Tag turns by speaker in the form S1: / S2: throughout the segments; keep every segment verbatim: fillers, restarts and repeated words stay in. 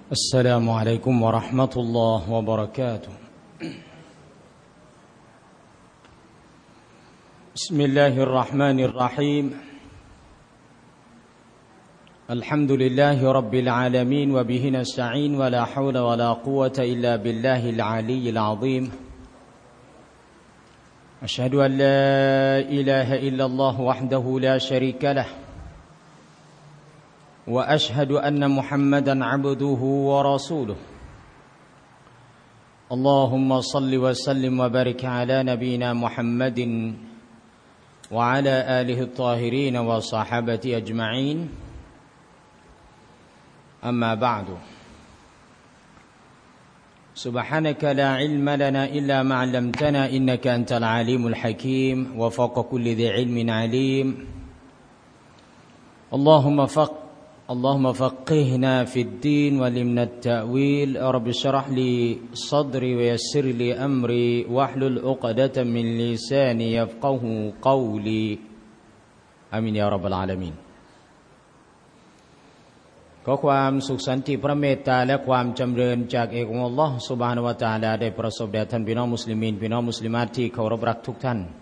S1: السلام عليكم ورحمة الله وبركاته بسم الله الرحمن الرحيم الحمد لله رب العالمين وبه نستعين ولا حول ولا قوة إلا بالله العلي العظيم أشهد أن لا إله إلا الله وحده لا شريك له وأشهد أن محمدًا عبده ورسوله اللهم صل وسلم وبارك على نبينا محمد وعلى آله الطاهرين وصحابته أجمعين أما بعد سبحانك لا علم لنا إلا ما علمتنا إنك أنت العليم الحكيم وفوق كل ذي علم عليم اللهم فق اللهم فقهنا في الدين وعلمنا التأويل رب اشرح لي صدري ويسر لي أمري واحلل عقدة من لساني يفقهوا قولي آمين يا رب العالمينขอความสุขสันติพระเมตตาและความจำเริญจากเอกองค์อัลเลาะห์ซุบฮานะฮูวะตะอาลาได้ประสบแด่ท่านพี่น้องมุสลิมีนพี่น้องมุสลิมาตที่เคารพรักทุกท่าน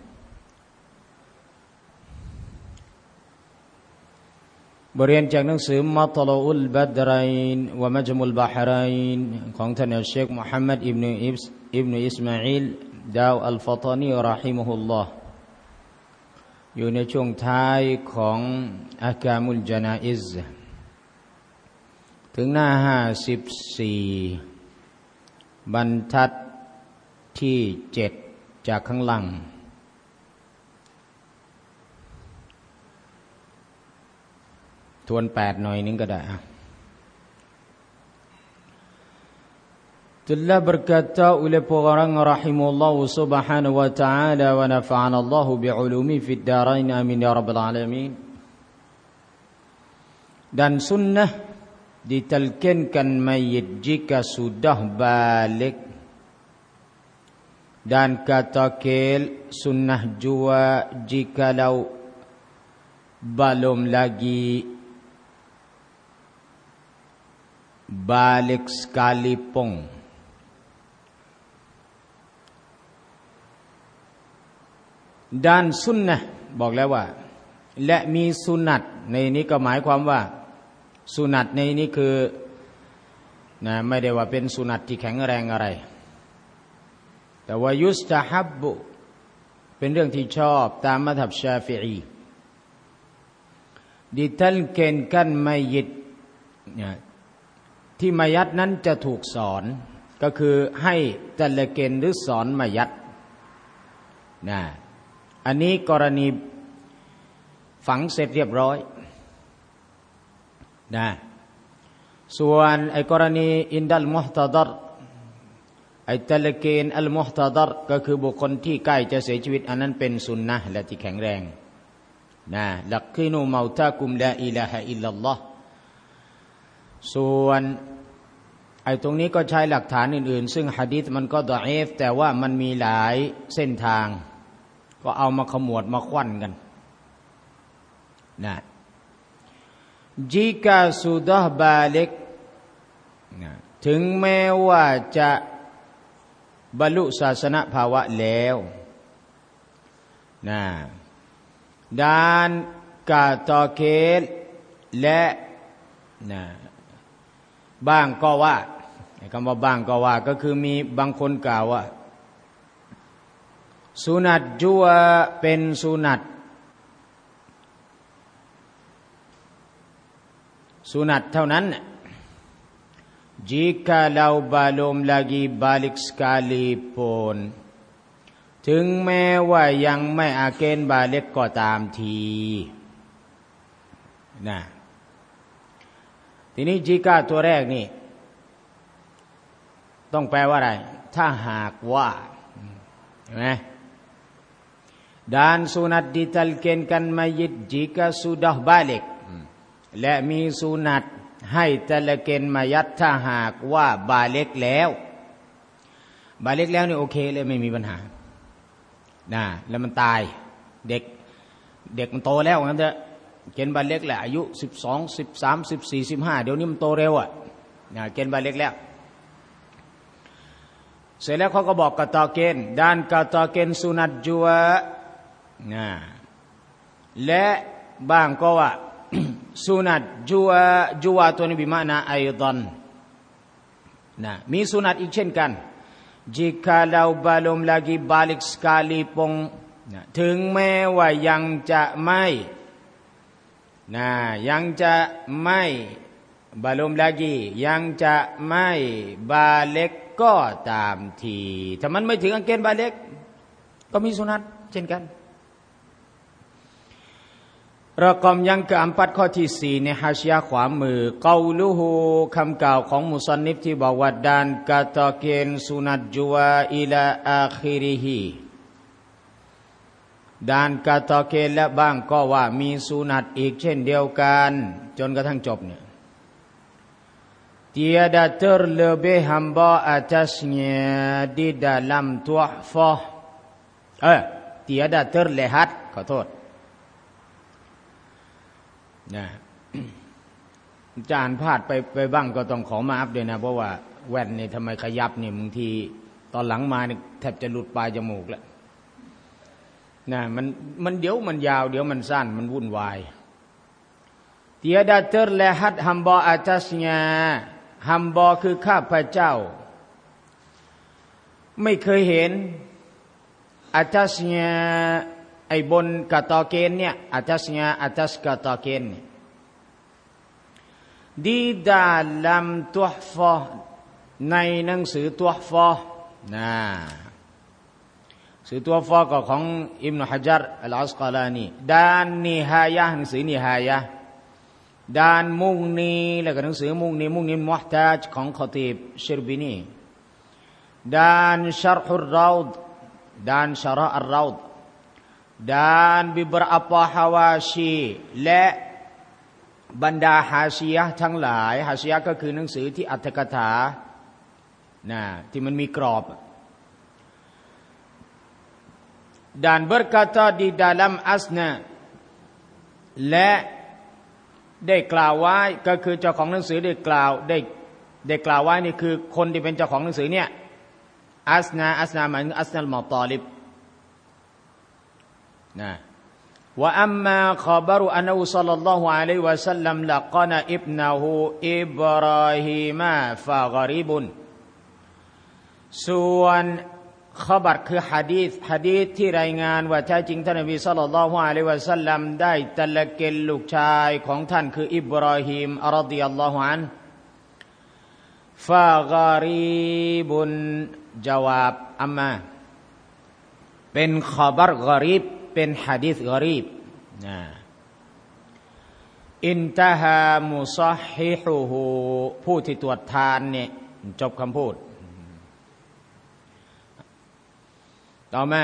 S1: บทเรียนจากหนังสือมัตลอุลบัดรัยน์วะมัจมุลบะฮรัยน์ของท่านอัชเชคมุฮัมมัดอิบนุอิบอิบนุอิสมาอีลดาวอัลฟะฏานีเราะฮิมะฮุลลอฮ์อยู่ในช่วงท้ายของอะกามุลญะนาอิซถึงหน้าห้าสิบสี่บรรทัดที่เจ็ดจากข้างหลังทวนแปดหน่อยนึงก็ได้Telah berkata oleh orang rahimahullah subhanahu wa ta'ala wa nafa'ana Allah bi'ulumi fid darain amin ya rabbal alamin dan sunnah ditalkinkan mayit jika sudah balik dan kata kel sunnah jua jikalau belum lagi balik sekalipun dan sunnah บอกแล้วว่าและมีสุนัตในนี้ก็หมายความว่าสุนัตในนี้คือนะไม่ได้ว่าเป็นสุนัตที่แข็งแรงอะไรแต่ว่ายุสตะฮับบุเป็นเรื่องที่ชอบตามมัธฮับชาฟิอีดิทัลเกนกันมัยยิตเนี่ยที่มัยัตนั้นจะถูกสอนก็คือให้ตัลเกนหรือสอนมัยัตนะอันนี้กรณีฝังเสร็จเรียบร้อยนะส่วนไอ้กรณีอินดัลมุฮตะดรไอ้ตัลเกนอัลมุฮตะดรก็คือบุคคลที่ใกล้จะเสียชีวิตอันนั้นเป็นสุนนะห์และที่แข็งแรงนะลักกินูเมาตากุมลาอิลาฮะอิลลัลลอฮ์ส่วนไอ้ตรงนี้ก็ใช้หลักฐานอื่นๆซึ่งหะดีษมันก็ดออีฟแต่ว่ามันมีหลายเส้นทางก็เอามาขมวดมาควันกันนะ jika sudah balik นะถึงแม้ว่าจะบรรลุศาสนภาวะแล้วนะdan kata kelและนะบ้างก็ว่าคำว่าบ้างก็ว่าก็คือมีบางคนกล่าวว่าสุนัตจัวเป็นสุนัตสุนัตเท่านั้น jika lau belum lagi balik sekalipun ถึงแม้ว่ายังไม่อาเกนบาเล็กก็ตามทีนะทีนี้จิกาตัวแรกนี่ต้องแปลว่าอะไรถ้าหากว่าเห็นไหม dan sunat ditalkinkan mayit jika sudah balik และมีสุนัตให้ตะละเกนมายัดถ้าหากว่าบาเล็กแล้วบาเล็กแล้วนี่โอเคเลยไม่มีปัญหานะแล้วมันตายเด็กเด็กมันโตแล้วงั้นเถอะ เกณฑ์บัลเล็กแหละอายุสิบสอง สิบสาม สิบสี่ สิบห้าเดี๋ยวนี้มันโตเร็วอ่ะนะเกณฑ์บาเล็กแล้วเสร็จแล้วเขาก็บอกกะตอเกณฑ์ด้านกะตอเกณฑ์สุนัตจัวนะและบางก็ว่า สุนัตจัวจัวตัวนี้บิมานะไอฎอนนะมีสุนัตอีกเช่นกัน jikalau belum lagi balik sekalipun นะถึงแม้ว่ายังจะไม่นะยังจะไม่บาลมลากียังจะไม่บาเล็กก็ตามทีถ้ามันไม่ถึงอันเกณฑ์บาเล็กก็มีสุนัตเช่นกันระกอมยังkeempatข้อที่สี่ในฮาชิยะขวามือกาลูฮูคำกล่าวของมุซันนิฟที่บอกว่าดานกาตะเกณฑ์สุนัตจัวอิลาอาคิริฮีด้านกาตะเกณฑ์และบ้างก็ว่ามีสุนัตอีกเช่นเดียวกันจนกระทั่งจบเนี่ยtiada terlebih hamba atasnya di dalam tuhfah เออ tiada terlihat ขอโทษนะจานพลาดไปไปบ้างก็ต้องขอมาอัพด้วยนะเพราะว่าแว่นนี่ทำไมขยับนี่บางทีตอนหลังมานี่แทบจะหลุดปลายจมูกแล้วนะมันมันเดี๋ยวมันยาวเดี๋ยวมันสั้นมันวุ่นวาย tiada terlihat hamba atasnya hamba คือข้าพเจ้าไม่เคยเห็น atasnya ไอ้บนกะตอเกนเนี่ย atasnya atas กะตอเกน di dalam tuhfah ในหนังสือtuhฟะห์นะสือtuhฟะห์ก็ของอิบนุฮะญัรอัลอัสกอลานีด้านนิฮายะห์หนังสือนิฮายะห์ด้านมุงนีแล้วก็หนังสือมุงนีมุงนีมุฮ์ตาจของคอตีบชิรบินีด้านชะรฮุรเราฎด้านชะรออัลเราฎด้านบิบรอปะฮาวาชีและบรรดาฮาชิยะห์ทั้งหลายฮาชิยะห์ก็คือหนังสือที่อรรถกถานะที่มันมีกรอบdan berkata di dalam asna และได้กล่าวไว้ก็คือเจ้าของหนังสือได้กล่าวได้ได้กล่าวไว้นี่คือคนที่เป็นเจ้าของหนังสือเนี่ยอัสนาอัสนาหมายถึงอัสนัลมอตอลิบนะว่าอัมมาขบรุอันอุซัลลัลลอฮุอะลัยฮิวะซัลลัมละกนะอิบนะฮูอิบราฮีมะฟะกอริบุนส่วนขบัรคือหะดีษหะดีษที่รายงานว่าแท้จริงท่านนบีศ็อลลัลลอฮุอะลัยฮิวะซัลลัมได้ตะละเกนลูกชายของท่านคืออิบราฮีมรอฎิยัลลอฮุอันฟะกอริบุนจาวาบอัมมาเป็นขบัรกอรีบเป็นหะดีษกอรีบนะอินตะฮามุศอฮิฮุฮูผู้ที่ตรวจทานเนี่ยจบคำพูดต่อมา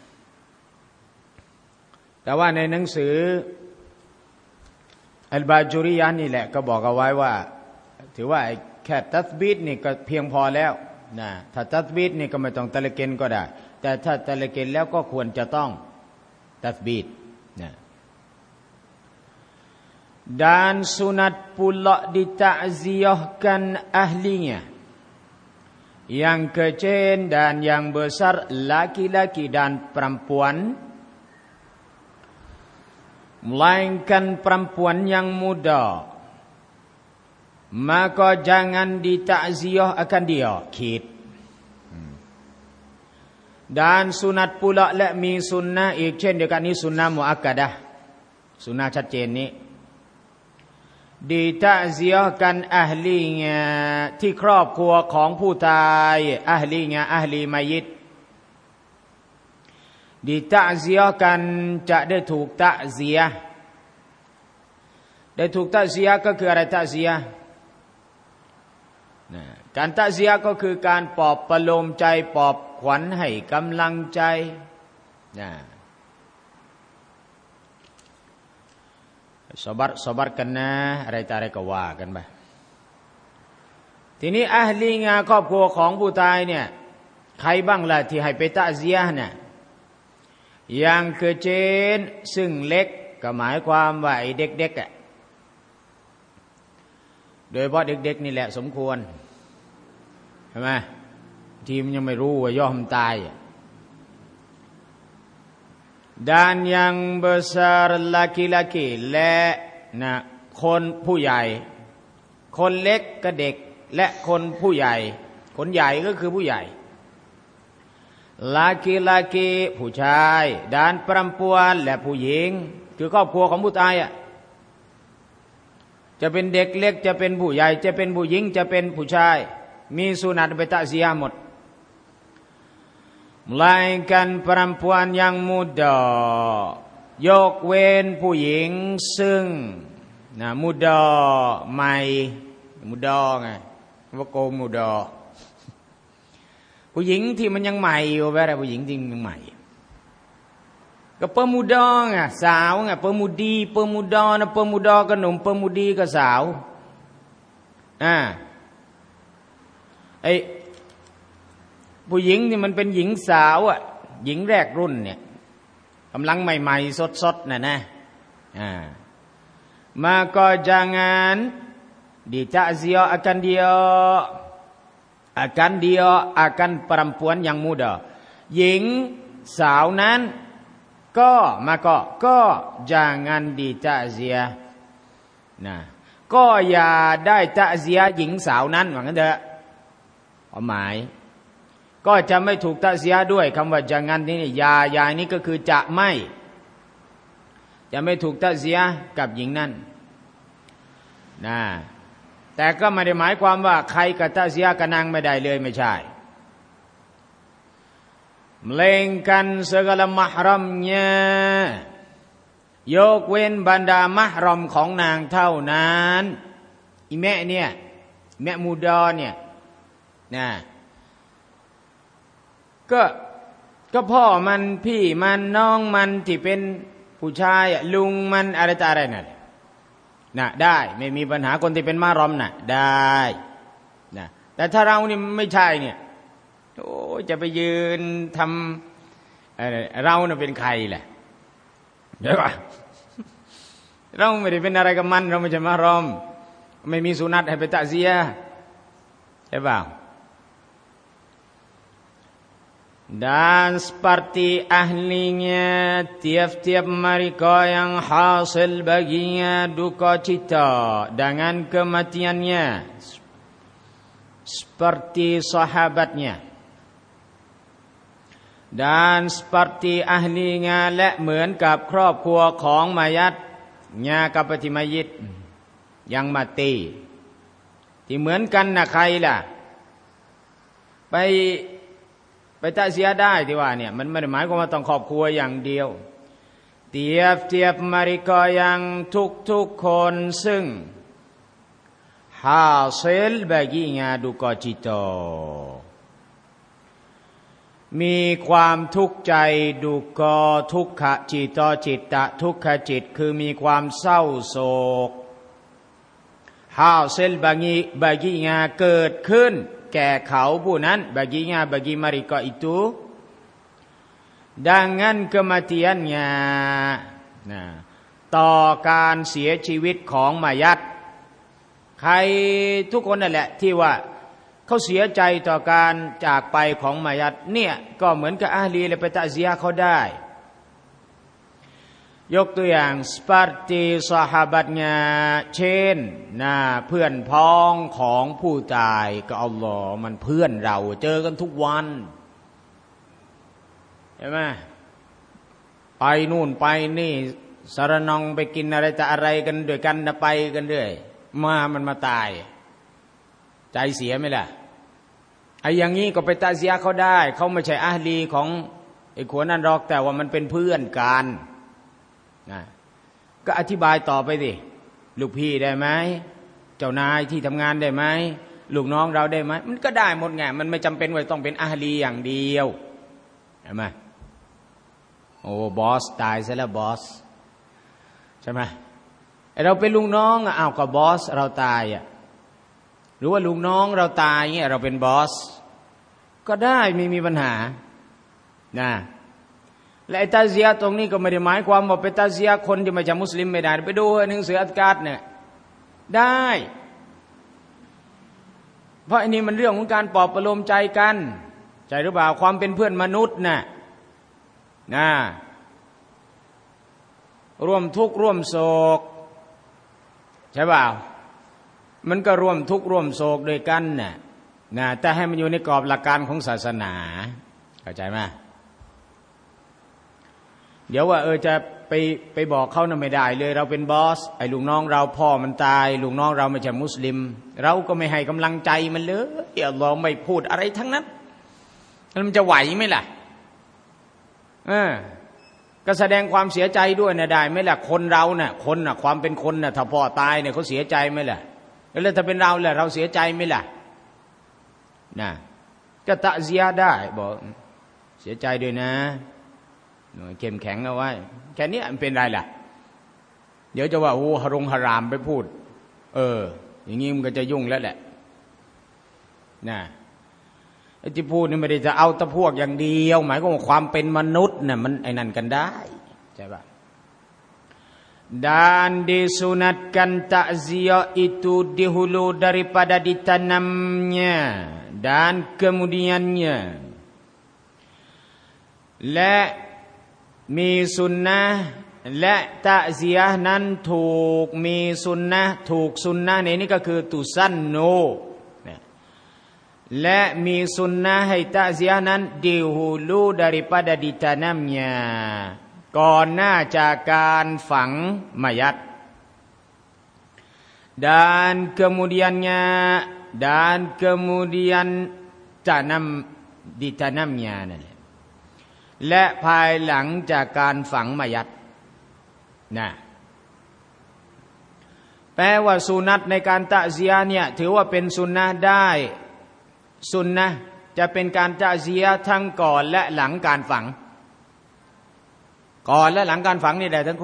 S1: แต่ว่าในหนังสืออัลบาจูริยะนี่แหละก็บอกเอาไว้ว่าถือว่าแค่ตัสบีตนี่ก็เพียงพอแล้วนะถ้าตัสบีตนี่ก็ไม่ต้องตะละเกนก็ได้แต่ถ้าตะละเกนแล้วก็ควรจะต้องตัสบีตนะ dan sunat pula dita'ziyahkan ahlinya yang kecil dan yang besar laki-laki dan perempuan melainkan perempuan yang muda maka jangan ditakziah akan dia kid dan sunat pula และมีสุนนะอีกเช่นเดียวกันนี้สุนนะมุอักกะดะห์สุนนะชัดเจนนี้ditakziahkan ahlinya ที่ครอบครัวของผู้ตายอะห์ลีเนี่ยอะห์ลีมัยยิต ditakziahkan จะได้ถูกตะซียะห์ได้ถูกตะซียะห์ก็คืออะไรตะซียะห์นะการตะซียะห์ก็คือการปลอบประโลมใจปลอบขวัญให้กำลังใจนะสบัรสบัรกันนะอะไรต่ออะไรก็ว่ากันไปทีนี้อะห์ลีงาครอบครัวของผู้ตายเนี่ยใครบ้างล่ะที่ให้ไปตะซียะห์เนี่ยอย่างคือเจนซึ่งเล็กก็หมายความว่าไอ้เด็กๆอ่ะโดยเฉพาะเด็กๆนี่แหละสมควรใช่ไหมทีมยังไม่รู้ว่ายอมตาย dan yang besar laki-laki และนะคนผู้ใหญ่คนเล็กก็เด็กและคนผู้ใหญ่คนใหญ่ก็คือผู้ใหญ่ laki-laki ผู้ชาย dan perempuan และผู้หญิงคือครอบครัวของผู้ตายอ่ะจะเป็นเด็กเล็กจะเป็นผู้ใหญ่จะเป็นผู้หญิงจะเป็นผู้ชายมีสุนัตไปตะเสียหมด melainkan perempuan yang muda ยกเว้นผู้หญิงซึ่งนะมุดอใหม่มุดอไงว่าโกมุดอผู้หญิงที่มันยังใหม่อยู่แวะผู้หญิงจริงยังใหม่ก็เปมุดอไงสาวไงเปมุดีเปมุดอนะเปมุดอก็หนุ่มเปมุดีก็สาวอ่าไอผู้หญิงนี่มันเป็นหญิงสาวอ่ะหญิงแรกรุ่นเนี่ยกำลังใหม่ๆสดๆน่ะนะอ่าmaka jangan ditakziah akan dia akan dia akan perempuan yang muda หญิงสาวนั้นก็มาก็ก็ jangan ditakziah นะก็อย่าได้ตะเซียหญิงสาวนั้นว่างั้นเถอะความหมายก็จะไม่ถูกตะเซียด้วยคำว่า jangan นี่อย่าอย่านี้ก็คือจะไม่จะไม่ถูกตะเซียกับหญิงนั้นนะแต่ก็ไม่ได้หมายความว่าใครกับตะเซียกับนางไม่ได้เลยไม่ใช่ melainkan segala mahramnya ยกเว้นบรรดามหรอมของนางเท่านั้นอีแม่เนี่ยแม่มูดอเนี่ยนะก็ก็พ่อมันพี่มันน้องมันที่เป็นผู้ชายลุงมันอะไรต่ออะไรนั่นน่ะได้ไม่มีปัญหาคนที่เป็นมารอมน่ะได้นะแต่ถ้าเรานี่ไม่ใช่เนี่ยโอ้จะไปยืนทำเราเนี่ยเป็นใครแหละเดี๋ยวก่อนเราไม่ได้เป็นอะไรกับมันเราไม่ใช่มารอมไม่มีสุนัตให้ไปตะเซียใช่เปล่าdan seperti ahlinya tiap-tiap mereka yang hasil baginya duka cita dengan kematiannya seperti sahabatnya dan seperti ahlinya และเหมือนกับครอบครัวของมายัดญากับปฏิมายิตยังมาตีที่เหมือนกันนะใครล่ะไปไปตะเสียได้ที่ว่าเนี่ยมันไม่ได้หมายความว่าต้องครอบครัวอย่างเดียวเทียบเทียบมาริกายังทุกทุกคนซึ่งฮาซิลบากิงาดุกอจิโตมีความทุกข์ใจดุกอทุกขจิตจิตตะทุกขจิตคือมีความเศร้าโศกฮาซิลบากิบากิงาเกิดขึ้นแก่เขาผู้นั้น baginya bagi mereka itu dengan kematiannya นะต่อการเสียชีวิตของมายัดใครทุกคนนั่นแหละที่ว่าเขาเสียใจต่อการจากไปของมายัดเนี่ยก็เหมือนกับอาลีเลยไปตะเซียเขาได้ยกตัวอย่าง seperti sahabatnya เช่นนะเพื่อนพ้องของผู้ตายก็อัลลอฮ์มันเพื่อนเราเจอกันทุกวันใช่ไหมไปนู่นไปนี่สารนองไปกินอะไรแต่อะไรกันด้วยกันนะไปกันเรื่อยมามันมาตายใจเสียไหมล่ะไอ้อย่างนี้ก็ไปตะเซียเขาได้เขาไม่ใช่อาลีของไอ้คนนั้นหรอกแต่ว่ามันเป็นเพื่อนกันนะก็อธิบายต่อไปดิลูกพี่ได้ไหมเจ้านายที่ทำงานได้ไหมลูกน้องเราได้ไหมมันก็ได้หมดไงมันไม่จำเป็นว่าต้องเป็นอาลีอย่างเดียวเห็นไหมโอ้บอสตายซะแล้วบอสใช่ไหมไอเราเป็นลูกน้องอ่ะอ้าวก็บอสเราตายอ่ะหรือว่าลูกน้องเราตายเงี้ยเราเป็นบอสก็ได้ไม่มีปัญหานะและไอ้ตาเซียตรงนี้ก็ไม่ได้หมายความว่าเป็นตาเซียคนที่ไม่ใช่มุสลิมไม่ได้ไปดูหนังสืออัตการ์เนี่ยได้เพราะอันนี้มันเรื่องของการปลอบประโลมใจกันใจหรือเปล่าความเป็นเพื่อนมนุษย์น่ะนะร่วมทุกข์ร่วมโศกใช่เปล่ามันก็ร่วมทุกข์ร่วมโศกด้วยกันน่ะนะแต่ให้มันอยู่ในกรอบหลักการของศาสนาเข้าใจไหมเดี๋ยวว่าเออจะไปไปบอกเขาน่ะไม่ได้เลยเราเป็นบอสไอ้ลูกน้องเราพ่อมันตายลูกน้องเราไม่ใช่มุสลิมเราก็ไม่ให้กำลังใจมันเลยอย่าลองไม่พูดอะไรทั้งนั้นมันจะไหวไหมล่ะเออก็แสดงความเสียใจด้วยนะได้ไหมล่ะคนเราเน่ะคนน่ะความเป็นคนน่ะถ้าพ่อตายเนี่ยเขาเสียใจไหมล่ะแล้วถ้าเป็นเราล่ะเราเสียใจไหมล่ะนะก็ตะเซียได้บอกเสียใจด้วยนะเข้มแข็งเอาไว้แค่นี้มันเป็นไรล่ะเดี๋ยวจะว่าโอ้หรงหรามไปพูดเอออย่างงี้มันก็จะยุ่งแล้วแหละนะไอ้ที่พูดนี่ไม่ได้จะเอาแต่พวกอย่างเดียวหมายความว่าความเป็นมนุษย์น่ะมันไอ้นั่นกันได้ใช่ป่ะ dan disunatkan takziah itu dihulu daripada ditanamnya dan kemudiannya และมีสุนนะและตะเซียะนั้นถูกมีสุนนะถูกสุนนะในนี้ก็คือตุสันโนและมีสุนนะให้ตะเซียะนั้นดิฮูลู daripada ditanamnya ก่อนหน้าจากการฝังmayat dan kemudiannya dan kemudian tanam ditanamnya นั่นแหละและภายหลังจากการฝังmayatนะแปลว่าสุนัตในการตะเซียะเนี่ยถือว่าเป็นสุนนะได้สุนนะจะเป็นการตะเซียะทั้งก่อนและหลังการฝังก่อนและหลังการฝังนี่ได้ทั้งคู่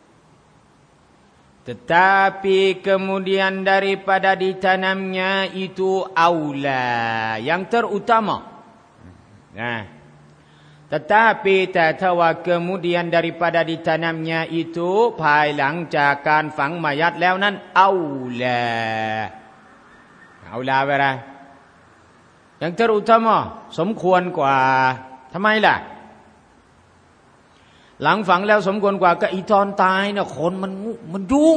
S1: tetapi kemudian daripada ditanamnya itu aula yang terutama nah tetapi แต่ถ้าว่า kemudian daripada ditanamnya itu ภายหลังจากการฝังmayatแล้วนั้น aula aula อะไรyang terutama สมควรกว่าทำไมล่ะหลังฝังแล้วสมควรกว่าก็อีตอนตายน่ะคนมันมันยุ่ง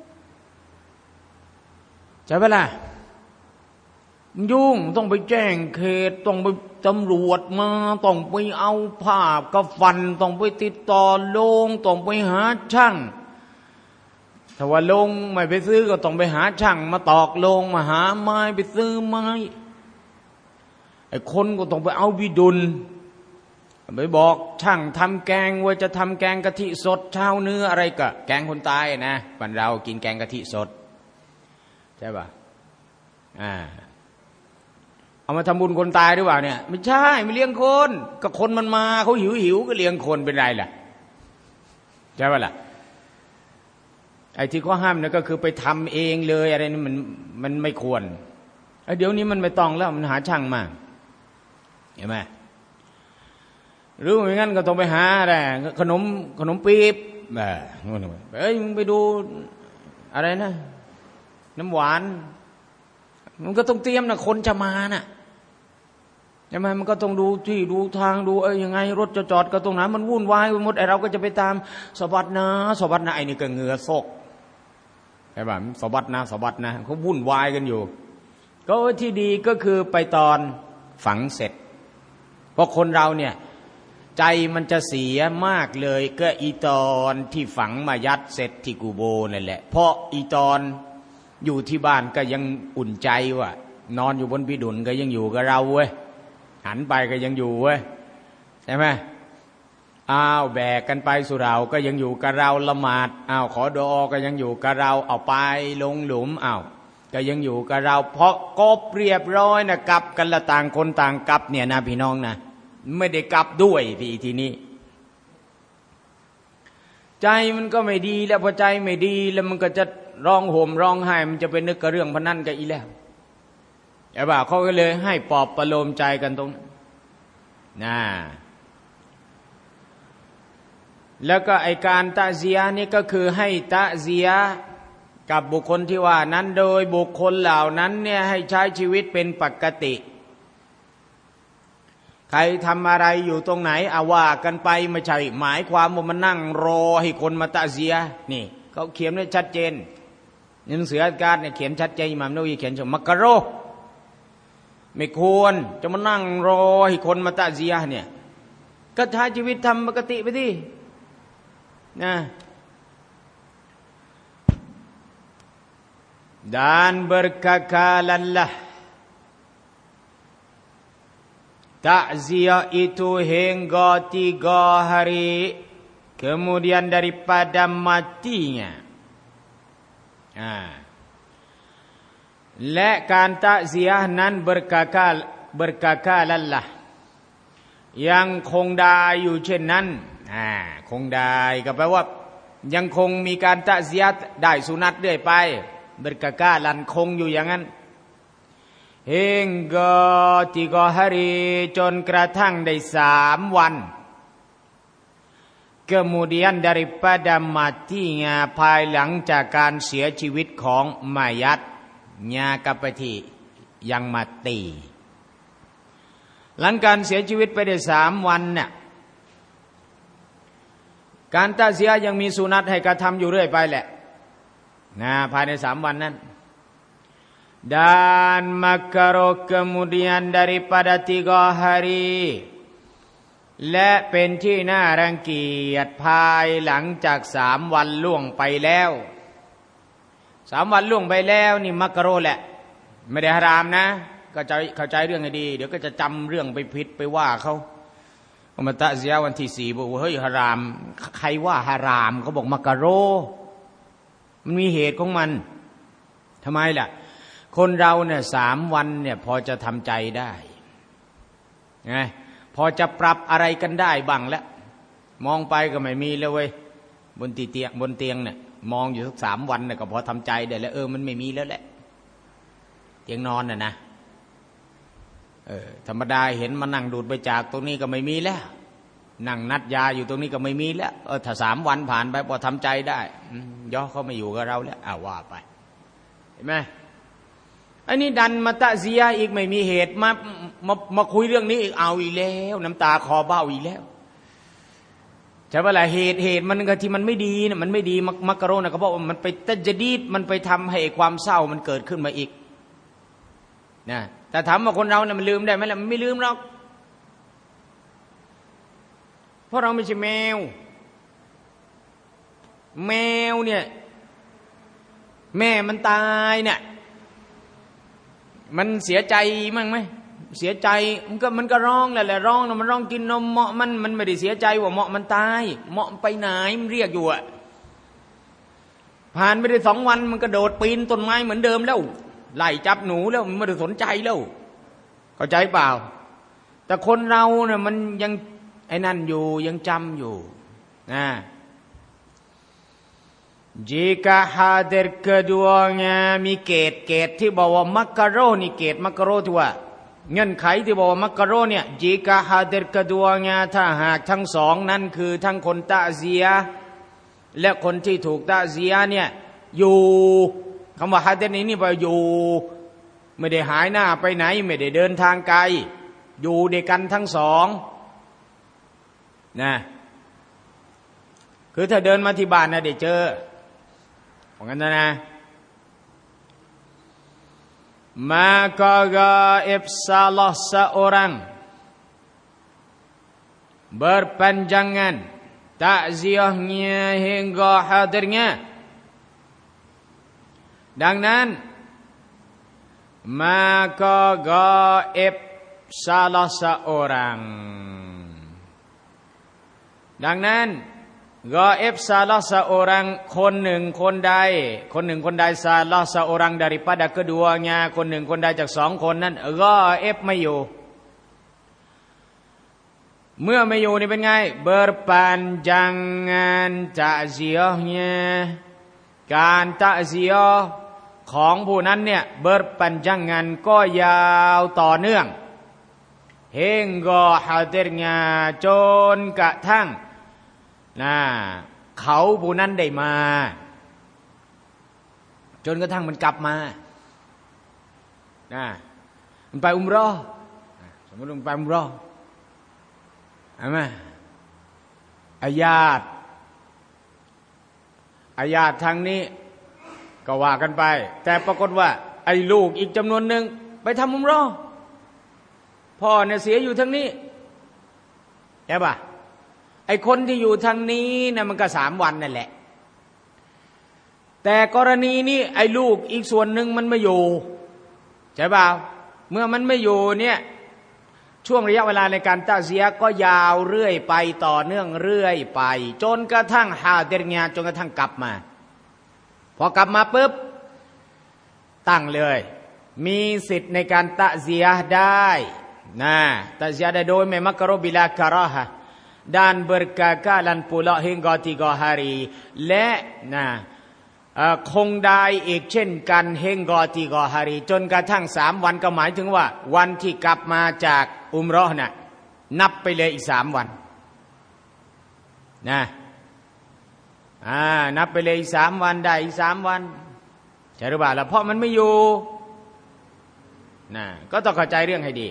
S1: ใช่ไหมล่ะมันยุ่งต้องไปแจ้งเขตต้องไปตำรวจมาต้องไปเอาผ้ากระฟันต้องไปติดต่อโรงต้องไปหาช่างถ้าว่าโรงไม่ไปซื้อก็ต้องไปหาช่างมาตอกโรงมาหาไม้ไปซื้อไม้ไอ้คนก็ต้องไปเอาบิดุลไปบอกช่างทำแกงว่าจะทำแกงกะทิสดเช้าเนื้ออะไรก็แกงคนตายนะบ้านเรากินแกงกะทิสดใช่ป่ะอ่าเอามาทำบุญคนตายหรือเปล่าเนี่ยไม่ใช่ไม่เลี้ยงคนก็คนมันมาเขาหิวหิวก็เลี้ยงคนเป็นไรล่ะใช่ป่ะล่ะไอ้ที่เขาห้ามเนี่ยก็คือไปทำเองเลยอะไรนี่มันมันไม่ควรไอ้เดี๋ยวนี้มันไม่ต้องแล้วมันหาช่างมาเห็นไหมหรือไม่งั้นก็ต้องไปหาอะไรขนมขนมปี๊บแบบเอ้ยมึงไปดูอะไรนะน้ำหวานมันก็ต้องเตรียมนะคนจะมาน่ะใช่ไหมมันก็ต้องดูที่ดูทางดูเอ้ยยังไงรถจะจอดก็ตรงไหนมันวุ่นวายไปหมดไอเราก็จะไปตามสบัดนะสบัดนะไอ้นี่ก็เหงื่อซกใช่ป่ะสบัดนะสบัดนะเขาวุ่นวายกันอยู่ก็ที่ดีก็คือไปตอนฝังเสร็จเพราะคนเราเนี่ยใจมันจะเสียมากเลยก็อีตอนที่ฝังมายัดเสร็จที่กูโบนั่นแหละเพราะอีตอนอยู่ที่บ้านก็ยังอุ่นใจว่านอนอยู่บนบิดุลก็ยังอยู่กับเราเว้ยหันไปก็ยังอยู่เว้ยใช่ไหมอ้าวแบกกันไปสุเราก็ยังอยู่กับเราละหมาดอ้าวขอดุอาก็ยังอยู่กับเราเอาไปลงหลุมอ้าวก็ยังอยู่กับเราเพราะกบเรียบร้อยนะกลับกันละต่างคนต่างกลับเนี่ยนะพี่น้องนะไม่ได้กลับด้วยพี่ทีนี้ใจมันก็ไม่ดีแล้วพอใจไม่ดีแล้วมันก็จะร้องห่มร้องไห้มันจะไปนึกกับเรื่องพนันกันอีแล้วใช่ป่ะเขาก็เลยให้ปลอบประโลมใจกันตรงนั้นนะแล้วก็ไอการตะเซียะนี่ก็คือให้ตะเซียะกับบุคคลที่ว่านั้นโดยบุคคลเหล่านั้นเนี่ยให้ใช้ชีวิตเป็นปกติใครทำอะไรอยู่ตรงไหนอาว่ากันไปไม่ใช่หมายความว่ามันนั่งรอให้คนมาตะเซียนี่เขาเขียนไว้ชัดเจนหนังสืออาการเนี่ยเขียนชัดเจนอิหม่ามนาววีเขียนว่ามักโรไม่ควรจะมานั่งรอให้คนมาตะเซียเนี่ยก็ใช้ชีวิตทำปกติไปดินะ dan berkekalanlah takziah itu hingga tiga hari kemudian daripada matinya. Ha. และการตะเซียะนั้นเบอร์กากาเบอร์กากาลัลละยังคงได้อยู่เช่นนั้นอ่าคงได้ก็แปลว่ายังคงมีการตะเซียะได้สุนัตเรื่อยไปเบอร์กากาลันคงอยู่อย่างนั้น hingga tiga hari จนกระทั่งได้สามวัน kemudian daripada matinya ภายหลังจากการเสียชีวิตของมายัตญากัปฏิยังมาตีหลังการเสียชีวิตไปได้สามวันเนี่ยการตะเซียะยังมีสุนัตให้กระทำอยู่เรื่อยไปแหละนะภายในสามวันนั้น dan makaro kemudian daripada tiga hari และเป็นที่น่ารังเกียจภายหลังจากสามวันล่วงไปแล้วสามวันล่วงไปแล้วนี่มักโรแหละไม่ได้ฮารามนะก็จะเข้าใจเรื่องให้ดีเดี๋ยวก็จะจำเรื่องไปผิดไปว่าเขาว่ามาตะเซียะวันที่สี่บอกว่าเฮ้ยฮารามใครว่าฮารามเขาบอกมักโรมันมีเหตุของมันทำไมล่ะคนเราเนี่ยสามวันเนี่ยพอจะทำใจได้ไงพอจะปรับอะไรกันได้บ้างแล้วมองไปก็ไม่มีแล้วเว้ยบนตีเตียงบนเตียงเนี่ยมองอยู่สักสามวันเนี่ยก็พอทำใจได้แล้วเออมันไม่มีแล้วแหละเตียงนอนน่ะนะเออธรรมดาเห็นมานั่งดูดไปจากตรงนี้ก็ไม่มีแล้วนั่งนัดยาอยู่ตรงนี้ก็ไม่มีแล้วเออถ้าสามวันผ่านไปพอทำใจได้ย่อเขาไม่อยู่กับเราแล้วอ้าวว่าไปเห็นไหมอันนี้ดันมาตะเซียะอีกไม่มีเหตุมามามาคุยเรื่องนี้อีกเอาอีกแล้วน้ำตาคอเบ้าอีกแล้วใช่ป่ะล่ะเหตุเหตุมันก็ที่มันไม่ดีนะมันไม่ดีมักมักกะโรนะเขาบอกว่ามันไปตัจดีดมันไปทำให้ความเศร้ามันเกิดขึ้นมาอีกนะแต่ถามว่าคนเราเนี่ยมันลืมได้ไหมล่ะมันไม่ลืมหรอกเพราะเราไม่ใช่แมวแมวเนี่ยแม่มันตายเนี่ยมันเสียใจมั้งไหมเสียใจมันก็มันก็ร้องแหละแหละร้องนะมันร้องกินนมเหมาะมันมันไม่ได้เสียใจว่าเหมาะมันตายเหมาะไปไหนมันเรียกอยู่อะผ่านไปได้สองวันมันก็โดดปีนต้นไม้เหมือนเดิมแล้วไล่จับหนูแล้วมันไม่ได้สนใจแล้วเข้าใจเปล่าแต่คนเราเนี่ยมันยังไอ้นั่นอยู่ยังจำอยู่นะ jika hadir keduanya มีเกตเกตที่บอกว่ามักกะโรนี่เกตมักกะโรที่ว่าเงื่อนไขที่บอกว่ามักกะโรเนี่ย jika hadir keduanya ถ้าหากทั้งสองนั้นคือทั้งคนตะเซียะและคนที่ถูกตะเซียะเนี่ยอยู่คำว่าฮาดิษนี้นี่แปลว่าอยู่ไม่ได้หายหน้าไปไหนไม่ได้เดินทางไกลอยู่ด้วยกันทั้งสองนะคือถ้าเดินมาที่บ้านนะได้เจอของกันนะ maka gaib salah seorang berpanjangan takziahnya hingga hadirnyaดังนั้น maka gaib salah seorang ดังนั้นgaib salah seorang คนหนึ่งคนใดคนหนึ่งคนใด salah seorang daripada keduanya คนหนึ่งคนใดจากสองคนนั้น gaib ไม่อยู่เมื่อไม่อยู่นี่เป็นไง berpanjangan takziahnya การตะเซียะของผู้นั้นเนี่ยเบิร์ปัญจังงานก็ยาวต่อเนื่องเฮงก็ฮาเดรญาจนกระทั่งนะเขาผู้นั้นได้มาจนกระทั่งมันกลับมานะมันไปอุมเราะห์สมมติมันไปอุมเราะห์ใช่ไหมอายาตอายาตทางนี้ก็ว่ากันไปแต่ปรากฏว่าไอ้ลูกอีกจำนวนหนึ่งไปทำอุมเราะห์พ่อเนี่ยเสียอยู่ทางนี้ใช่ป่ะไอ้คนที่อยู่ทางนี้นะมันก็สามวันนั่นแหละแต่กรณีนี้ไอ้ลูกอีกส่วนหนึ่งมันไม่อยู่ใช่ป่าวเมื่อมันไม่อยู่เนี่ยช่วงระยะเวลาในการตะเซียก็ยาวเรื่อยไปต่อเนื่องเรื่อยไปจนกระทั่งฮาเดรญาจนกระทั่งกลับมาพอกลับมาปุ๊บตั้งเลยมีสิทธิ์ในการตะเซียได้นะตะเซียได้โดยไม่มักรุบิลาการะฮะdan berkekalan pula hingga tiga hari และนะคงได้อีกเช่นกัน hingga tiga hari จนกระทั่งสามวันก็หมายถึงว่าวันที่กลับมาจากอุมเราะห์น่ะนับไปเลยอีกสามวันนะอ่านับไปเลยอีกสามวันได้อีกสามวันใช่หรือเปล่าล่ะเพราะมันไม่อยู่นะก็ต้องเข้าใจเรื่องให้ดี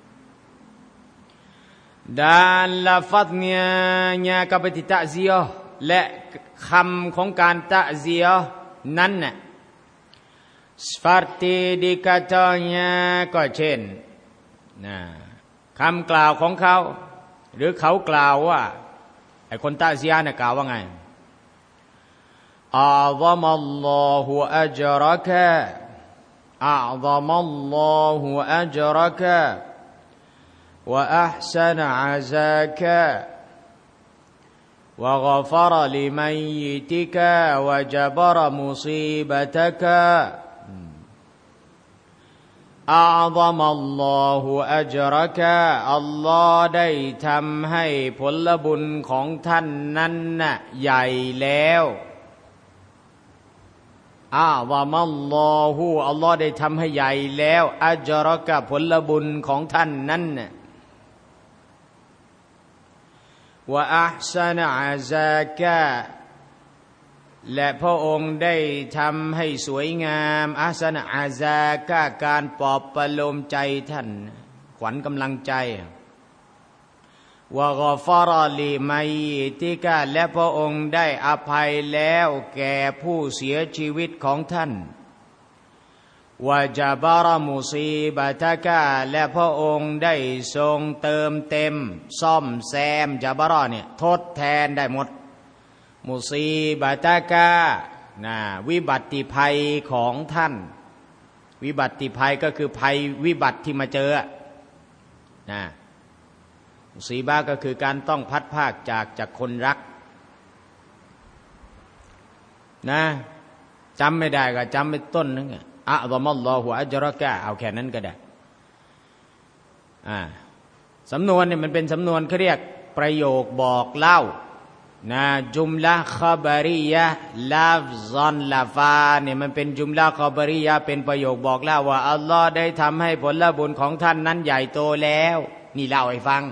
S1: dan lafaznya nya กับปฏิตะเซียและคำของการตะเซียนั้นน่ะ seperti dikatanya ก็เช่นนะคำกล่าวของเขาหรือเขากล่าวว่าไอ้คนตะเซียน่ะกล่าวว่าไง a'zamallahu ajraka a'zamallahu ajraka وأحسن عزاك وغفر لميتك وجبر مصيبتك أعظم الله أجرك อัลลอฮ์ได้ทำให้ผลบุญของท่านนั้นน่ะใหญ่แล้วอาซามัลลอฮุอัลลอฮ์ได้ทำให้ใหญ่แล้วอัจรกะผลบุญของท่านนั้นน่ะวะอัห์ซะนะอาซากะและพระองค์ได้ทำให้สวยงามอัห์ซะนะอาซากะการปลอบประโลมใจท่านขวัญกำลังใจวะกอฟารลิมัยติกะและพระองค์ได้อภัยแล้วแก่ผู้เสียชีวิตของท่านวะจาบารมุซีบะตะกะและพระองค์ได้ทรงเติมเต็มซ่อมแซมจาบารเนี่ยทดแทนได้หมดมุซีบะตะกะนะวิบัติภัยของท่านวิบัติภัยก็คือภัยวิบัติที่มาเจอนะมุซีบะก็คือการต้องพัดพรากจากจากคนรักนะจำไม่ได้ก็จำไปต้นนึงอะอัลลอฮฺลอฮุอัจรกะเอาแค่นั้นก็ได้อ่าสำนวนเนี่ยมันเป็นสำนวนเขาเรียกประโยคบอกเล่านะจุมละคอบาริยะลาฟซอนลาฟาเนี่ยมันเป็นจุมละคอบาริยะเป็นประโยคบอกเล่าว่าอัลลอฮ์ได้ทำให้ผลบุญของท่านนั้นใหญ่โตแล้วนี่เล่าให้ฟัง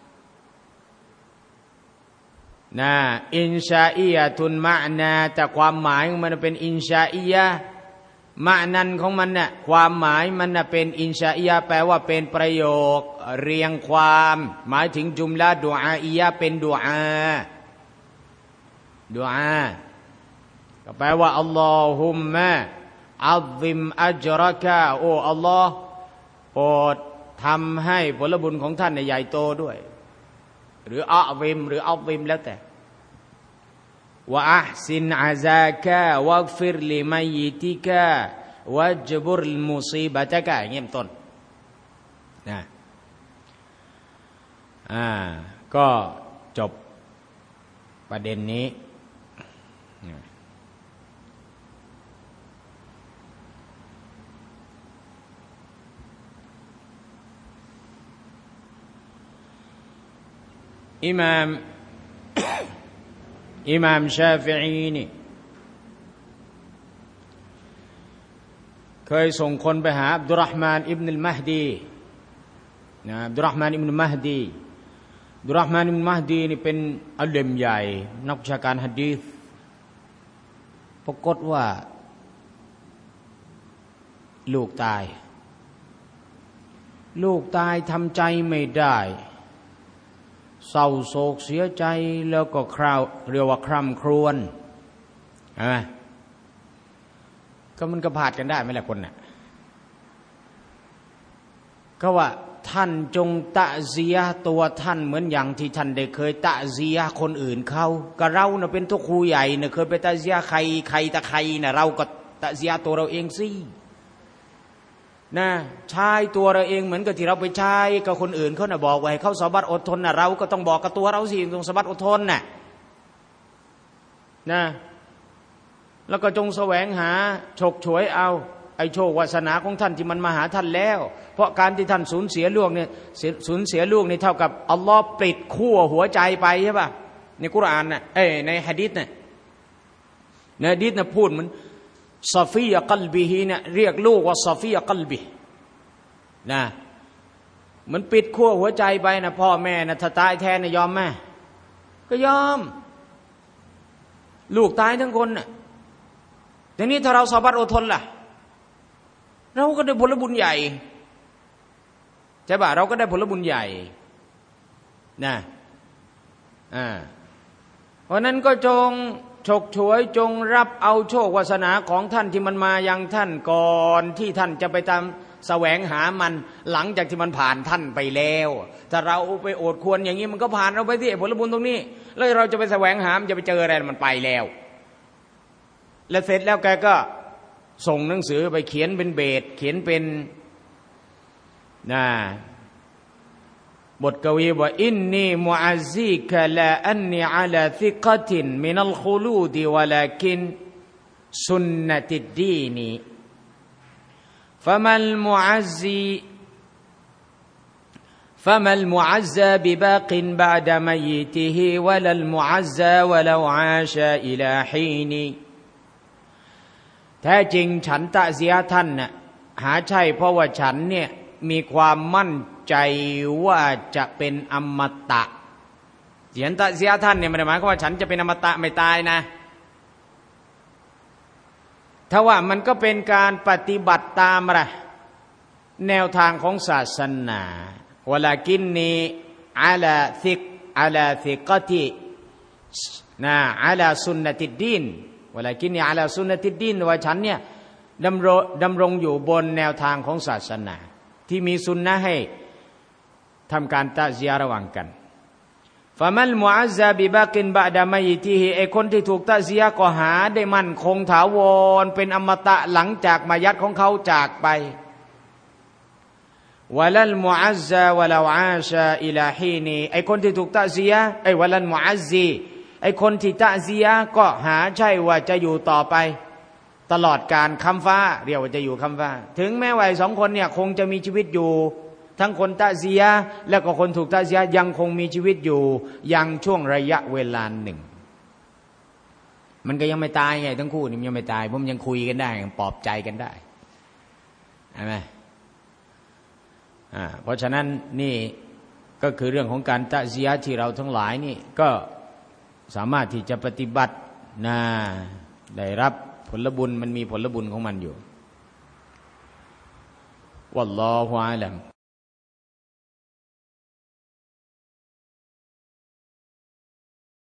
S1: นะอินชาอียะตุนมะนาแต่ความหมายของมันเป็นอินชาอียะมะนันของมันน่ะความหมายมันน่ะเป็นอินชาอียะแปลว่าเป็นประโยคเรียงความหมายถึงจุมละดุอาอียะเป็นดุอาดุอาก็แปลว่าอัลลอฮุมมะอัซซิมอัจรกะโอ้อัลลอฮ์โปรดทำให้ผลบุญของท่านใหญ่โตด้วยหรืออัซซิมหรืออัซซิมแล้วแต่วะอัห์ซินอาซากะวักฟิรลิมัยติกะวัจบุรลมุซีบะตะกะอย่างนี้เป็นต้นนะอ่าก็จบประเด็นนี้อิหม่ามอิหม่ามชาฟิอีนี่เคยส่งคนไปหาอับดุลเราะห์มานอิบนุลมะฮดีนะอับดุลเราะห์มานอิบนุลมะฮดีอับดุลเราะห์มานอิบนุลมะฮดีนี่เป็นอาลิมใหญ่นักวิชาการหะดีษปรากฏว่าลูกตายลูกตายทำใจไม่ได้เศร้าโศกเสียใจแล้วก็คราวเรียกว่าคร่ำครวญใช่ไหมก็มันก็พาดกันได้ไหมล่ะคนน่ะก็ว่าท่านจงตะเซียตัวท่านเหมือนอย่างที่ท่านได้เคยตะเซียคนอื่นเขาก็เราเน่ะเป็นทุกครูใหญ่เน่ะเคยไปตะเซียใครใครตะใครน่ะเราก็ตะเซียตัวเราเองสินะใช้ตัวเราเองเหมือนกับที่เราไปใช้กับคนอื่นเขาน่ะบอกไว้เขาสบัดอดทนน่ะเราก็ต้องบอกกับตัวเราสิต้องสบัดอดทนน่ะนะแล้วก็จงแสวงหาฉกฉวยเอาไอ้โชควาสนาของท่านที่มันมาหาท่านแล้วเพราะการที่ท่านสูญเสียลูกเนี่ยสูญเสียลูกนี่เท่ากับอัลลอฮ์ปลิดขั้วหัวใจไปใช่ป่ะในกุรอานน่ะเอ้ยในหะดีษน่ะในหะดีษน่ะพูดเหมือนซอฟียะกัลบิฮีเนี่ยเรียกลูกว่าซอฟียะกัลบินะเหมือนปิดขั้วหัวใจไปนะพ่อแม่นะถ้าตายแทนนะยอมไหมก็ยอมลูกตายทั้งคนน่ะทีนี้ถ้าเราสบัดอดทนล่ะเราก็ได้ผลบุญใหญ่ใช่ป่ะเราก็ได้ผลบุญใหญ่นะอ่าเพราะนั้นก็จงฉกฉวยจงรับเอาโชควาสนาของท่านที่มันมายังท่านก่อนที่ท่านจะไปตามแสวงหามันหลังจากที่มันผ่านท่านไปแล้วถ้าเราไปโอดควรอย่างนี้มันก็ผ่านเราไปที่ผลบุญตรงนี้แล้วเราจะไปแสวงหามันจะไปเจออะไรมันไปแล้วแล้วเสร็จแล้วแกก็ส่งหนังสือไปเขียนเป็นเบสเขียนเป็นนะบทกวีว่าอินนีมุอัซซีกะลาอันนีอะลาซิกะตินมินัลคุลูดวะลาคินสุนนะติดดีนีฟะมัลมุอัซซีفما المعزى بباق بعد ميته ولا المعزى ولو عاش إلى حينแท้จริงฉันตะเสียท่านน่ะหาใช่เพราะว่าฉันเนี่ยมีความมั่นใจว่าจะเป็นอมตะฉันตะเสียท่านเนี่ยไม่ได้หมายความว่าฉันจะเป็นอมตะไม่ตายนะถ้าว่ามันก็เป็นการปฏิบัติตามอะไรแนวทางของศาสนาวะลากินนีอะลาซิกอะลาซิกะตินะอะลาสุนนะติดดีนวะลากินนีอะลาสุนนะติดดีนว่าฉันเนี่ยดำรงดำรงอยู่บนแนวทางของศาสนาที่มีสุนนะให้ทำการตะเซียระหว่างกันฟะมัลมุอัซซาบิบากินบะดะมัยติฮิไอ้คนที่ถูกตะเซียก็หาได้มั่นคงถาวรเป็นอมตะหลังจากมายัดของเขาจากไปวะลัลมุอัซซาวะลาอาชาอิลาฮีนีไอ้คนที่ถูกตะเซียไอ้วะลัลมุอัซซีไอ้คนที่ตะเซียก็หาใช่ว่าจะอยู่ต่อไปตลอดการค้ำฟ้าเรียกว่าจะอยู่ค้ำฟ้าถึงแม้ว่าสองคนเนี่ยคงจะมีชีวิตอยู่ทั้งคนตะเซียแล้วก็คนถูกตะเซียยังคงมีชีวิตอยู่ยังช่วงระยะเวลาหนึ่งมันก็ยังไม่ตายไงทั้งคู่นี่มันยังไม่ตายผมยังคุยกันได้ยังปลอบใจกันได้ใช่ไหมอ่าเพราะฉะนั้นนี่ก็คือเรื่องของการตะเซียที่เราทั้งหลายนี่ก็สามารถที่จะปฏิบัตินะได้รับผลบุญมันมีผลบุญของมันอยู่วัลลอฮุอาลัม